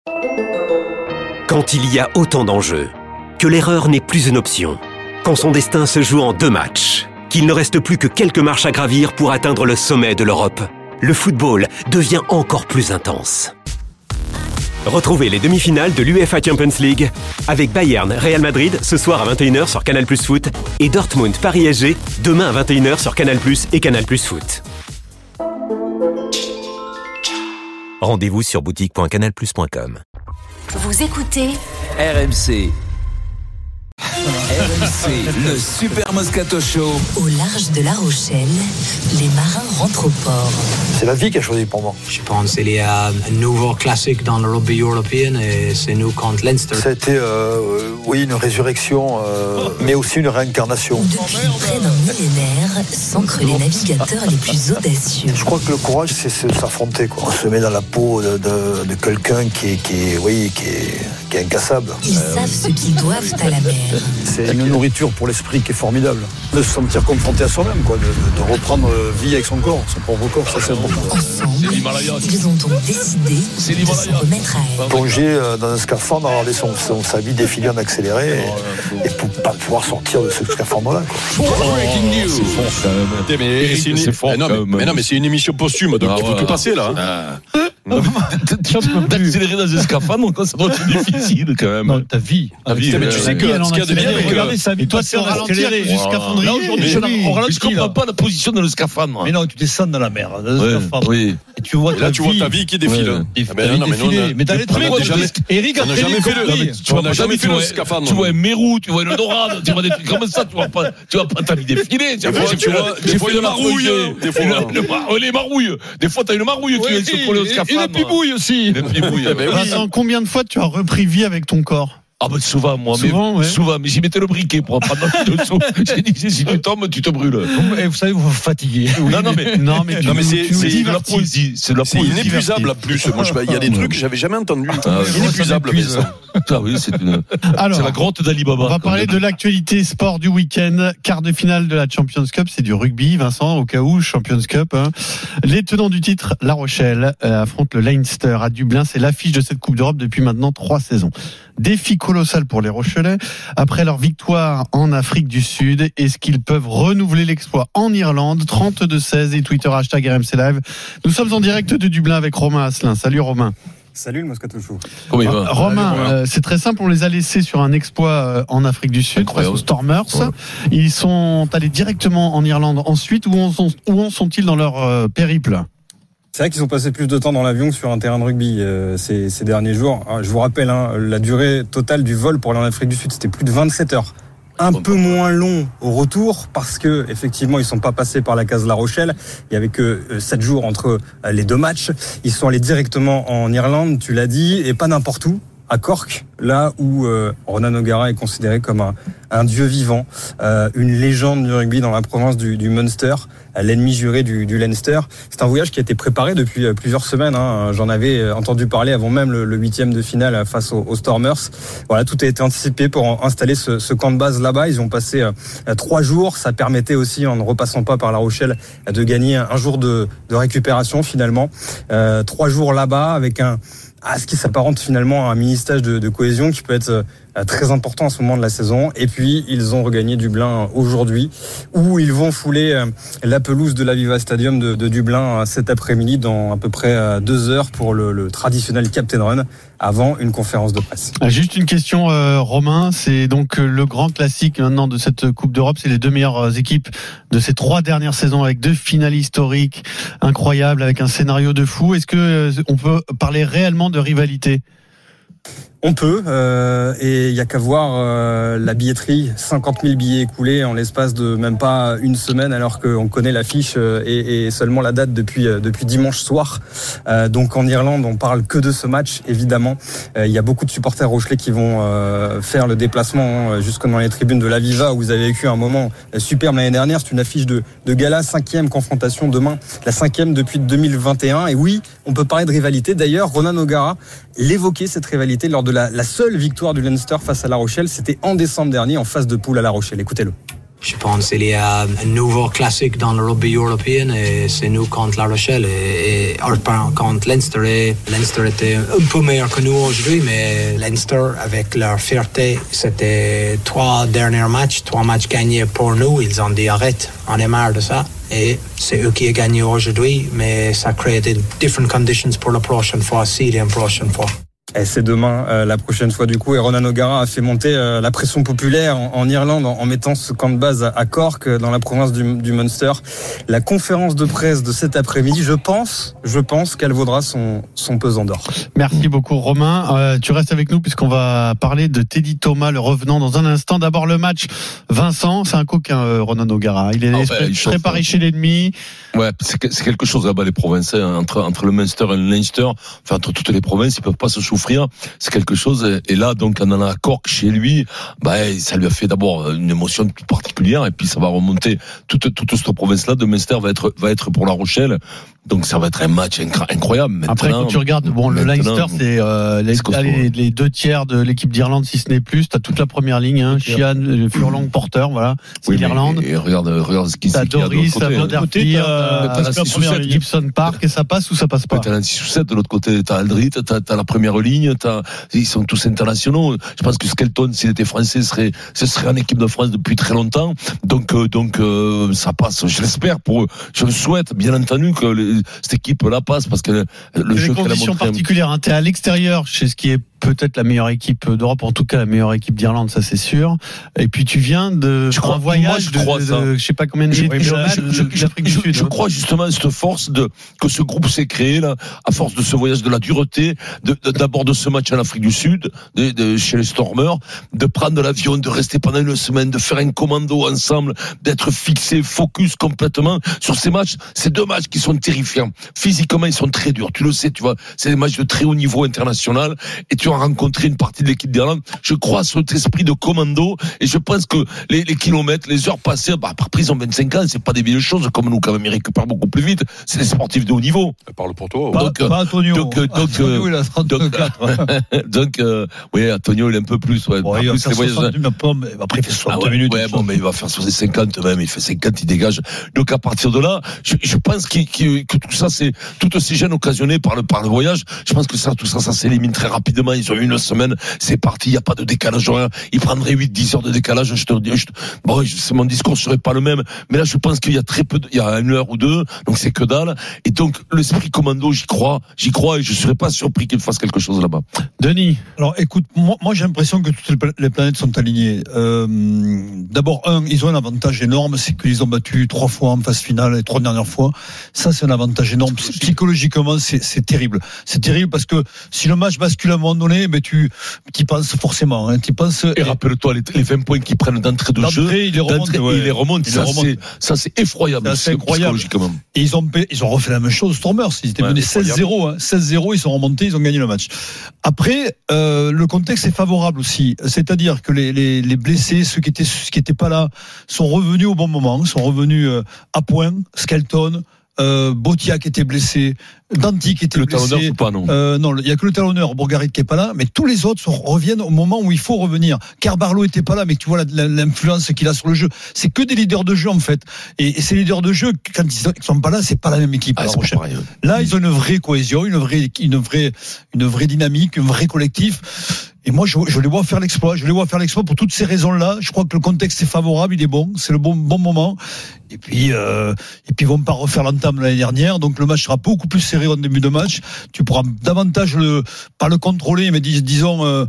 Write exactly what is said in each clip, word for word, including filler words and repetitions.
Quand il y a autant d'enjeux, que l'erreur n'est plus une option, quand son destin se joue en deux matchs, qu'il ne reste plus que quelques marches à gravir pour atteindre le sommet de l'Europe, le football devient encore plus intense. Retrouvez les demi-finales de l'U E F A Champions League avec Bayern Real Madrid ce soir à vingt et une heures sur Canal Plus Foot et Dortmund Paris S G demain à vingt et une heures sur Canal Plus et Canal Plus Foot. Rendez-vous sur boutique point canal plus point com. Vous écoutez R M C. R M C, le Super Moscato Show. Au large de La Rochelle, les marins rentrent au port. C'est la vie qui a choisi pour moi. Je pense qu'il y a un nouveau classique dans le rugby européen et c'est nous contre Leinster. Ça a été, euh, oui, une résurrection, euh, mais aussi une réincarnation. Depuis près d'un millénaire, s'ancrent les navigateurs les plus audacieux. Je crois que le courage, c'est, c'est s'affronter, quoi. On se met dans la peau de, de, de quelqu'un qui est, qui est, oui, qui est, qui est incassable. Ils euh, savent ce qu'ils doivent à la mer. C'est une nourriture pour l'esprit qui est formidable. De se sentir confronté à soi-même, quoi, de, de, de reprendre vie avec son corps, son propre corps, ça c'est important. Ensemble, ils ont donc décidé de se remettre à elle. Plonger dans un scaphandre, regarder son, son, sa vie défiler en accéléré et, et pour pas pouvoir sortir de ce scaphandre-là. Oh, c'est fort quand même. Mais c'est, une... c'est fort non, mais, mais non, mais c'est une émission posthume, donc ah, il faut voilà. tout passer là. Hein. Ah. D'accélérer dans un scaphandre, ça doit être difficile quand même. Non, ta vie. Ta vie. Mais tu sais que ce qu'il y a de bien avec regardez sa vie. Toi, c'est en ralentir du scaphandrier. Là aujourd'hui, je comprends pas la position de le scaphandre. Mais non, tu descends dans la mer. Oui. Et tu vois là, tu vois ta vie qui défile. Mais t'as les trucs. Eric a jamais fait le. Tu n'as jamais fait le scaphandre. Tu vois un mérou, tu vois une dorade, tu vois des trucs comme ça. Tu vois pas, tu vois pas ta vie défiler. Tu vois des fois une marouille. Des fois les marouilles. Des fois t'as une marouille qui vient se coller au scaphandre. Et les pibouilles aussi. Les pibouilles. Vincent, combien de fois tu as repris vie avec ton corps? Ah ben souvent moi, souvent, mais, ouais. souvent, mais j'y mettais le briquet pour en prendre un dessous. J'ai dit si tu tombes, tu te brûles. Et vous savez, vous vous fatiguez. Oui, non, non, mais, non, mais, tu, non, mais c'est, tu c'est, c'est de la poésie. C'est de la poésie. C'est inépuisable à plus. Moi, il y a des trucs que j'avais jamais entendus. Ah, inépuisable. Mais ça. Ah oui, c'est une. Alors, c'est la grotte d'Ali Baba. On va parler de l'actualité sport du week-end. Quart de finale de la Champions Cup, c'est du rugby, Vincent, au cas où Champions Cup. Hein. Les tenants du titre, La Rochelle, euh, affrontent le Leinster à Dublin. C'est l'affiche de cette Coupe d'Europe depuis maintenant trois saisons. Défi colossal pour les Rochelais. Après leur victoire en Afrique du Sud, est-ce qu'ils peuvent renouveler l'exploit en Irlande? Trente-deux seize et Twitter hashtag R M C Live. Nous sommes en direct de Dublin avec Romain Asselin. Salut Romain. Salut le Moscato Show. Comment il va? Romain, euh, c'est très simple, on les a laissés sur un exploit euh, en Afrique du Sud, face aux Stormers. Ouais. Ils sont allés directement en Irlande ensuite. Où en, sont, où en sont-ils dans leur euh, périple? C'est vrai qu'ils ont passé plus de temps dans l'avion que sur un terrain de rugby euh, ces, ces derniers jours. Alors, je vous rappelle, hein, la durée totale du vol pour aller en Afrique du Sud, c'était plus de vingt-sept heures. Un peu moins long au retour parce que effectivement ils sont pas passés par la case La Rochelle. Il y avait que sept jours entre les deux matchs. Ils sont allés directement en Irlande, tu l'as dit, et pas n'importe où. À Cork, là où euh, Ronan O'Gara est considéré comme un, un dieu vivant, euh, une légende du rugby dans la province du, du Munster, l'ennemi juré du, du Leinster. C'est un voyage qui a été préparé depuis plusieurs semaines. Hein. J'en avais entendu parler avant même le, le huitième de finale face aux, aux Stormers. Voilà, tout a été anticipé pour installer ce, ce camp de base là-bas. Ils ont passé euh, trois jours. Ça permettait aussi, en ne repassant pas par La Rochelle, de gagner un jour de, de récupération finalement. Euh, trois jours là-bas avec un à ce qui s'apparente finalement à un mini-stage de, de cohésion qui peut être euh, très important à ce moment de la saison. Et puis, ils ont regagné Dublin aujourd'hui, où ils vont fouler euh, la pelouse de l'Aviva Stadium de, de Dublin euh, cet après-midi dans à peu près euh, deux heures pour le, le traditionnel Captain Run, avant une conférence de presse. Juste une question, euh, Romain, c'est donc le grand classique maintenant de cette Coupe d'Europe, c'est les deux meilleures équipes de ces trois dernières saisons avec deux finales historiques incroyables, avec un scénario de fou. Est-ce que euh, on peut parler réellement de rivalité? On peut, euh, et il y a qu'à voir euh, la billetterie, cinquante mille billets écoulés en l'espace de même pas une semaine, alors qu'on connaît l'affiche euh, et, et seulement la date depuis euh, depuis dimanche soir. Euh, donc en Irlande, on parle que de ce match, évidemment. Euh, il y a beaucoup de supporters rochelais qui vont euh, faire le déplacement hein, jusque dans les tribunes de l'Aviva, où vous avez vécu un moment superbe l'année dernière. C'est une affiche de, de gala, cinquième confrontation demain, la cinquième depuis deux mille vingt et un. Et oui, on peut parler de rivalité. D'ailleurs, Ronan O'Gara l'évoquait, cette rivalité, lors de la, la seule victoire du Leinster face à La Rochelle. C'était en décembre dernier, en phase de poule à La Rochelle. Écoutez-le. Je pense qu'il y a un nouveau classique dans le rugby européen et c'est nous contre La Rochelle et, et contre Leinster. Et Leinster était un peu meilleur que nous aujourd'hui, mais Leinster, avec leur fierté, c'était trois derniers matchs, trois matchs gagnés pour nous. Ils ont dit arrête, on est marre de ça. Et c'est eux qui ont gagné aujourd'hui, mais ça crée des différentes conditions pour la prochaine fois, si la prochaine fois. Et c'est demain, euh, la prochaine fois du coup. Et Ronan O'Gara a fait monter euh, la pression populaire en, en Irlande en, en mettant ce camp de base à, à Cork, dans la province du, du Munster. La conférence de presse de cet après-midi, je pense, je pense qu'elle vaudra son, son pesant d'or. Merci beaucoup Romain. Euh, tu restes avec nous puisqu'on va parler de Teddy Thomas, le revenant dans un instant. D'abord le match. Vincent, c'est un coquin, euh, Ronan O'Gara. Il est oh, ben, préparé chez l'ennemi. Ouais, c'est, c'est quelque chose là-bas les provinces, hein, entre entre le Munster et le Leinster, enfin entre toutes les provinces, ils peuvent pas se souffrir. C'est quelque chose. Et là, donc, en allant à Cork chez lui, bah, ça lui a fait d'abord une émotion toute particulière, et puis ça va remonter toute toute cette province-là de Munster va être va être pour La Rochelle. Donc ça va être un match incroyable. Maintenant, après, quand tu regardes, bon, le Leinster, c'est, euh, les, les, les deux tiers de l'équipe d'Irlande, si ce n'est plus. T'as toute la première ligne, hein, Sheehan, Furlong, Porter, voilà. C'est oui, l'Irlande. Et regarde, regarde ce qui t'as Doris, t'as Vanderveer, t'as Gibson Park, et ça passe ou ça passe pas? T'as un six ou sept de l'autre côté, t'as Aldrit, t'as, t'as la première ligne, t'as, ils sont tous internationaux. Je pense que Skelton, s'il était français, serait, ce serait en équipe de France depuis très longtemps. Donc, euh, donc, euh, ça passe. Je l'espère pour eux. Je le souhaite, bien entendu, que les, cette équipe-là passe parce que le c'est jeu des conditions particulières. Hein. T'es à l'extérieur, chez ce qui est peut-être la meilleure équipe d'Europe, en tout cas la meilleure équipe d'Irlande, ça c'est sûr. Et puis tu viens de je crois, un voyage moi, je de, crois de, de je sais pas combien de je, je, je, je, du Sud, je hein. crois justement à cette force de que ce groupe s'est créé là, à force de ce voyage, de la dureté, de, de, d'abord de ce match en Afrique du Sud, de, de, chez les Stormers, de prendre l'avion, de rester pendant une semaine, de faire un commando ensemble, d'être fixé, focus complètement sur ces matchs. Ces deux matchs qui sont terrifiants. Physiquement, ils sont très durs. Tu le sais, tu vois. C'est des matchs de très haut niveau international et tu as rencontré une partie de l'équipe d'Irlande. Je crois à cet esprit de commando et je pense que les, les kilomètres, les heures passées, bah, après ils ont vingt-cinq ans, c'est pas des vieilles choses comme nous quand même, ils récupèrent beaucoup plus vite. C'est des sportifs de haut niveau. Parle pour toi. Donc, pas, pas Antonio. Donc, donc, Antonio, il a trente-quatre. Donc, donc euh, oui, Antonio, il est un peu plus. Ouais. Bon, il va faire soixante, mais après il fait soixante ah ouais, minutes. Ouais, bon, mais il va faire cinquante même. Il fait cinquante, il dégage. Donc à partir de là, je, je pense qu'il, qu'il, que tout ça, c'est toutes ces gênes occasionnées par le par le voyage. Je pense que ça, tout ça, ça s'élimine très rapidement. Ils ont eu une semaine, c'est parti. Il y a pas de décalage horaire. Ils prendraient huit dix heures de décalage. Je te dis, je te... bon, c'est mon discours serait pas le même. Mais là, je pense qu'il y a très peu, de... il y a une heure ou deux, donc c'est que dalle. Et donc l'esprit commando, j'y crois, j'y crois, et je serais pas surpris qu'il fasse quelque chose là-bas. Denis. Alors, écoute, moi, moi j'ai l'impression que toutes les planètes sont alignées. Euh, d'abord, un, ils ont un avantage énorme, c'est qu'ils ont battu trois fois en phase finale les trois dernières fois. Ça, c'est un avantage énorme. Psychologiquement, c'est, c'est terrible. C'est terrible parce que si le match bascule à un moment donné, ben tu, tu y penses forcément. Hein, tu penses. Et, et rappelle-toi les, les vingt points qu'ils prennent d'entrée de d'entrée, jeu, ils les remontent. Ouais. Ils les remontent. Ça, c'est, ça, c'est effroyable. C'est assez incroyable. Et ils ont, ils ont refait la même chose aux Stormers. Ils étaient ouais, menés seize zéro. Hein. seize zéro, ils sont remontés, ils ont gagné le match. Après, euh, le contexte est favorable aussi. C'est-à-dire que les, les, les blessés, ceux qui étaient, ceux qui étaient pas là, sont revenus au bon moment, sont revenus euh, à point. Skelton, euh, Botia qui était blessé, Danti qui était le blessé. Le talonneur ou pas, non? Euh, non, il y a que le talonneur, Bourgarit qui est pas là, mais tous les autres sont, reviennent au moment où il faut revenir. Carbarlo était pas là, mais tu vois la, l'influence qu'il a sur le jeu. C'est que des leaders de jeu, en fait. Et, et ces leaders de jeu, quand ils sont pas là, c'est pas la même équipe. Ah, La Rochelle. Là, ils ont une vraie cohésion, une vraie, une vraie, une vraie dynamique, un vrai collectif. Et moi, je, je les vois faire l'exploit. Je les vois faire l'exploit pour toutes ces raisons-là. Je crois que le contexte est favorable, il est bon, c'est le bon, bon moment. Et puis, euh, et puis ils vont pas refaire l'entame de l'année dernière. Donc le match sera beaucoup plus serré en début de match. Tu pourras davantage le, pas le contrôler, mais dis, disons euh,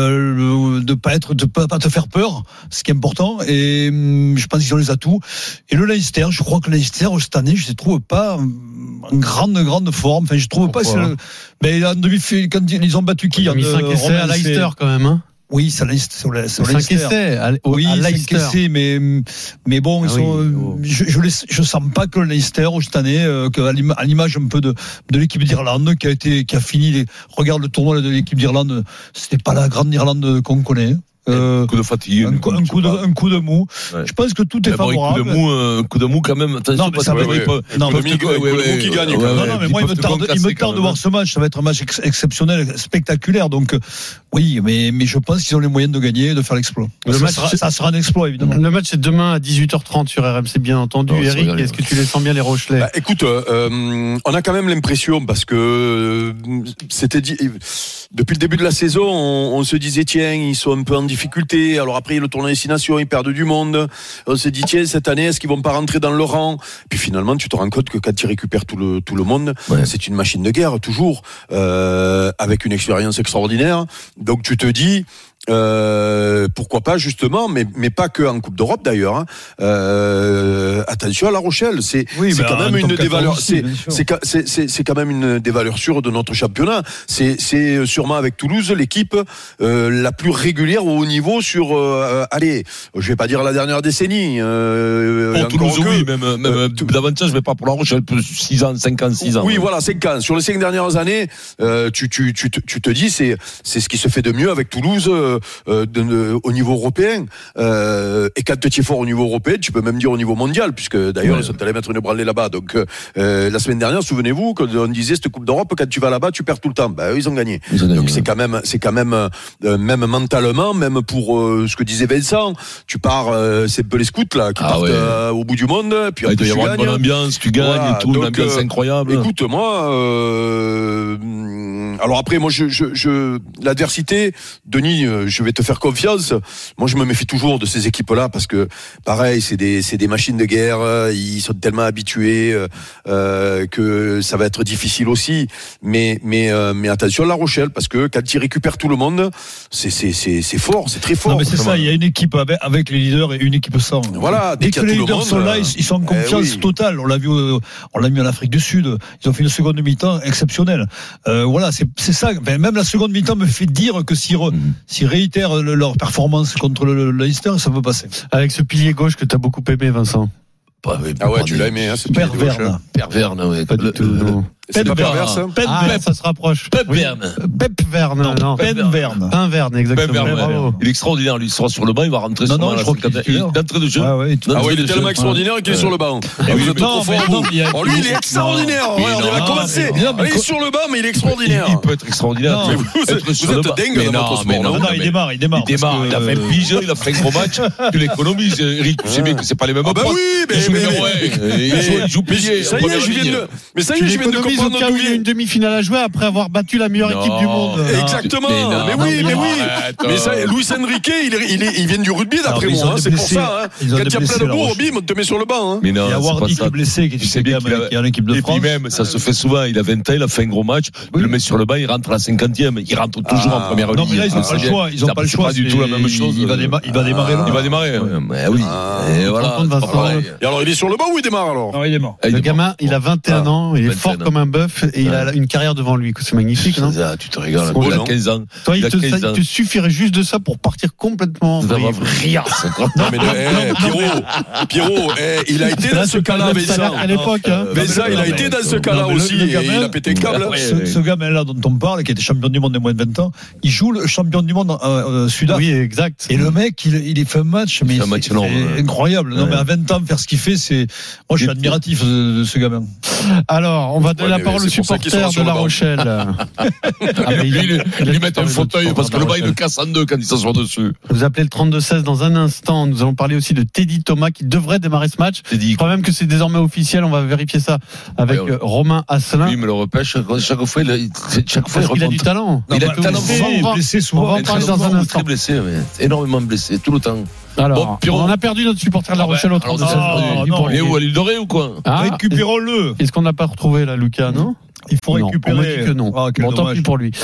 euh, de pas être, de pas, pas te faire peur, ce qui est important. Et hum, je pense qu'ils ont les atouts. Et le Leinster, je crois que le Leinster cette année, je ne trouve pas en grande grande forme. Enfin, je trouve Pourquoi, pas. C'est le, mais en demi, quand ils ont battu qui? Ils ont mis cinq essais à Leicester quand même. Hein. Oui, ça Leicester. cinq essais. À, oui, à cinq essais, mais mais bon, ils ah sont. Oui, oh. Je je, les, je sens pas que le Leicester cette année, euh, que à l'image un peu de de l'équipe d'Irlande qui a été qui a fini. Les, regarde le tournoi de l'équipe d'Irlande, c'était pas la grande Irlande qu'on connaît. Euh, un coup de fatigue, un, coup, un, coup de, un coup de mou. Ouais. Je pense que tout est mais bon, favorable. Un coup de mou, un coup de mou quand même. Non, mais ça va être. Non, le mou qui gagne. Non, non, mais moi, il me tarde, il me tarde de voir ce match. Ça va être un match ex- exceptionnel, spectaculaire. Donc, oui, mais, mais je pense qu'ils ont les moyens de gagner, de faire l'exploit. Le ça, match, sera, ça sera un exploit, évidemment. Le match, c'est demain à dix-huit heures trente sur R M C, bien entendu. Oh, Eric, est-ce que tu les sens bien, les Rochelais? Bah, écoute, euh, on a quand même l'impression, parce que euh, c'était dit, depuis le début de la saison, on, on se disait, tiens, ils sont un peu en difficulté. Alors après, le tournoi Destination, ils perdent du monde. On se dit, tiens, cette année, est-ce qu'ils vont pas rentrer dans le rang? Puis finalement, tu te rends compte que quand ils récupèrent tout le, tout le monde, ouais. c'est une machine de guerre, toujours, euh, avec une expérience extraordinaire. Donc tu te dis, Euh, pourquoi pas justement, mais mais pas que en Coupe d'Europe d'ailleurs. Hein. Euh, attention à La Rochelle, c'est oui, c'est quand même une des valeurs, c'est c'est c'est c'est c'est quand même une des valeurs sûres de notre championnat. C'est c'est sûrement avec Toulouse l'équipe euh, la plus régulière au haut niveau sur euh, allez, je vais pas dire la dernière décennie. Euh, pour Toulouse, que, oui, même même euh, davantage, mais pas pour La Rochelle, six ans, cinq ans, six ans. Oui, ouais. voilà, cinq ans. Sur les cinq dernières années, euh, tu tu tu tu te dis c'est c'est ce qui se fait de mieux avec Toulouse. Euh, de, de, au niveau européen euh, et quand tu es fort au niveau européen, tu peux même dire au niveau mondial, puisque d'ailleurs ouais. ils sont allés mettre une branlée là-bas. Donc euh, la semaine dernière, souvenez-vous, quand on disait cette Coupe d'Europe, quand tu vas là-bas, tu perds tout le temps. Ben eux, ils ont gagné. Ils ont gagné Donc ouais. c'est quand même, c'est quand même, euh, même mentalement, même pour euh, ce que disait Vincent, tu pars, euh, c'est un peu les scouts là qui ah partent ouais. euh, au bout du monde. Puis il doit y avoir une bonne ambiance, tu gagnes voilà. et tout, une ambiance euh, incroyable. Écoute, moi, euh, alors après, moi, je, je, je l'adversité, Denis. Je vais te faire confiance. Moi, je me méfie toujours de ces équipes-là parce que, pareil, c'est des, c'est des machines de guerre. Ils sont tellement habitués euh, que ça va être difficile aussi. Mais, mais, euh, mais attention à La Rochelle parce que quand ils récupèrent tout le monde, c'est, c'est, c'est, c'est fort, c'est très fort. Non, mais c'est ça. Il y a une équipe avec, avec les leaders et une équipe sans. Voilà. Dès, dès que les leaders monde, sont là, ils, ils sont en confiance eh oui. totale. On l'a vu, on l'a mis en Afrique du Sud. Ils ont fait une seconde mi-temps exceptionnelle. Euh, voilà, c'est, c'est ça. Ben, même la seconde mi-temps me fait dire que si, re, mmh. si réitèrent leur performance contre le Leicester, ça peut passer. Avec ce pilier gauche que tu as beaucoup aimé, Vincent. Bah, oui, ah ouais, tu l'as aimé, hein, c'est Perverne. Perverne, ouais. Pas du tout, non. C'est pas pervers, ça? Pep ah, Pep, ça se rapproche. Pep Verne. Pep Verne, non. non. Pep Verne. Pep Verne, exactement. Verne, ouais. Il est extraordinaire, lui, il sera sur le banc, il va rentrer non, sur non, la je crois qu'il est d'entrée de jeu. Ah ouais, ah ouais, il est tellement extraordinaire qu'il est sur le banc. Vous êtes trop fort. Oh, lui, il est extraordinaire. Regarde, il va commencer. Il est sur le banc, mais il est extraordinaire. Il peut être extraordinaire. Vous êtes dingue dans votre sport. Non, il démarre, il démarre. Il démarre, il a fait pige, il a fait un gros match. Tu l'économises, Eric, tu sais bien que c'est pas les mêmes. Ah bah oui, mais il joue pilier. Ça y est, je viens de. Mais ça y est, je viens de comprendre d'où il y a une demi-finale à jouer après avoir battu la meilleure non, équipe du monde. Exactement. Mais, non, mais oui, mais, mais oui. Arrête, mais ça, Luis Enrique, il, est, il, est, il vient du rugby d'après moi. Hein, c'est pour ça. Hein. Quand il y a plein de beaux, bim, on te met sur le banc. Hein. Mais non, il y a Wardy qui est blessé, qui est bien qui est en équipe de France. Et puis même, ça se fait souvent. Il a vingt ans, il a fait un gros match. Il le met sur le banc, il rentre à la cinquantième. Il rentre toujours en première ligne. Non, mais là, ils n'ont pas le choix. Ils n'ont pas le choix. C'est pas du tout la même chose. Il va démarrer. Il va démarrer. Oui. Et voilà. Et alors, il est sur le banc ou il démarre alors? Non, il démarre. Le gamin, il a vingt et un ans. Il est fort comme un bœuf et il a une carrière devant lui. C'est magnifique, non? Ça, tu te régales. Il a quinze ans. Toi, il, il, te, quinze ça, ans. il te suffirait juste de ça pour partir complètement. Ça va rire. Non, mais Pierrot, Pierrot, il a été dans ce cas-là, Vincent. À l'époque, hein. Vincent, il a été dans ce cas-là aussi. Et il a pété le câble. Ce gamin-là dont on parle, qui était champion du monde des moins de vingt ans, il joue le champion du monde sud-africain. Oui, exact. Et le mec, il, il fait un match, mais un match énorme, c'est incroyable. Non, mais à vingt ans, faire ce qu'il fait, c'est. Moi, je suis admiratif de, de ce gamin. Alors, on va donner ouais, la parole aux supporters de La Rochelle. Ah, mais lui, il, il lui met un fauteuil parce que le bas il le casse en deux quand il s'assoit dessus. Vous appelez le trente-deux seize dans un instant. Nous allons parler aussi de Teddy Thomas qui devrait démarrer ce match. Teddy, je crois même que c'est désormais officiel. On va vérifier ça avec ouais, ouais. Romain Asselin. Lui, il me le repêche. Chaque fois, il a, chaque fois, il, il a du talent. Non, il a du talent. Il est blessé souvent. On va en parler dans un instant. Très blessé, énormément blessé tout le temps. Alors, bon, on a perdu notre supporter de La Rochelle au trente-deux seize. Il est où, à l'île Dorée ou quoi? Récupérons-le. Est-ce qu'on n'a pas retrouvé là, Lucas, non? Il faut récupérer. Non, on m'a dit que non. Ah, bon, tant pis pour lui.